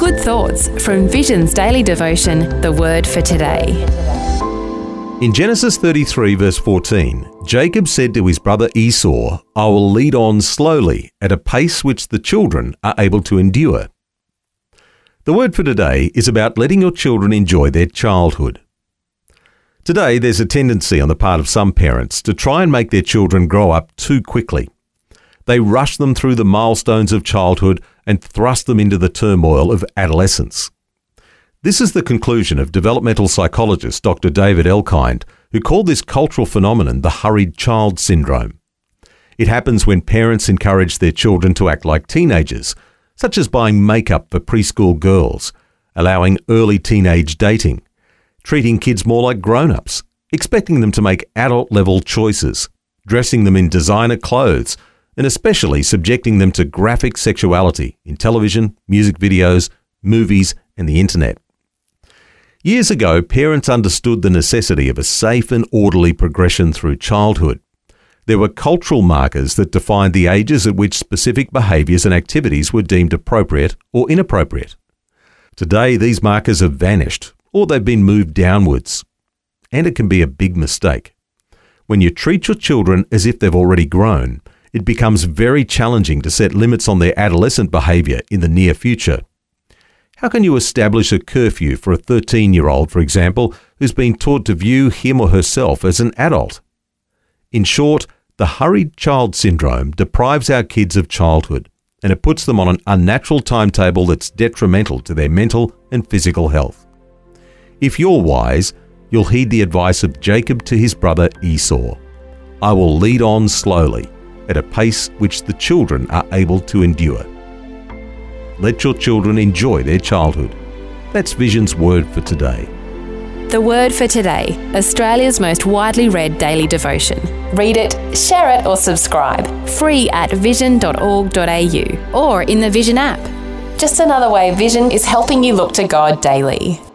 Good thoughts from Vision's daily devotion, The Word for Today. In Genesis 33 verse 14, Jacob said to his brother Esau, "I will lead on slowly, at a pace which the children are able to endure." The word for today is about letting your children enjoy their childhood. Today, there's a tendency on the part of some parents to try and make their children grow up too quickly. They rush them through the milestones of childhood and thrust them into the turmoil of adolescence. This is the conclusion of developmental psychologist Dr. David Elkind, who called this cultural phenomenon the hurried child syndrome. It happens when parents encourage their children to act like teenagers, such as buying makeup for preschool girls, allowing early teenage dating, treating kids more like grown-ups, expecting them to make adult-level choices, dressing them in designer clothes, and especially subjecting them to graphic sexuality in television, music videos, movies, and the internet. Years ago, parents understood the necessity of a safe and orderly progression through childhood. There were cultural markers that defined the ages at which specific behaviours and activities were deemed appropriate or inappropriate. Today, these markers have vanished, or they've been moved downwards. And it can be a big mistake. When you treat your children as if they've already grown, it becomes very challenging to set limits on their adolescent behaviour in the near future. How can you establish a curfew for a 13-year-old, for example, who's been taught to view him or herself as an adult? In short, the hurried child syndrome deprives our kids of childhood, and it puts them on an unnatural timetable that's detrimental to their mental and physical health. If you're wise, you'll heed the advice of Jacob to his brother Esau. "I will lead on slowly, at a pace which the children are able to endure." Let your children enjoy their childhood. That's Vision's Word for Today. The Word for Today, Australia's most widely read daily devotion. Read it, share it or subscribe. Free at vision.org.au or in the Vision app. Just another way Vision is helping you look to God daily.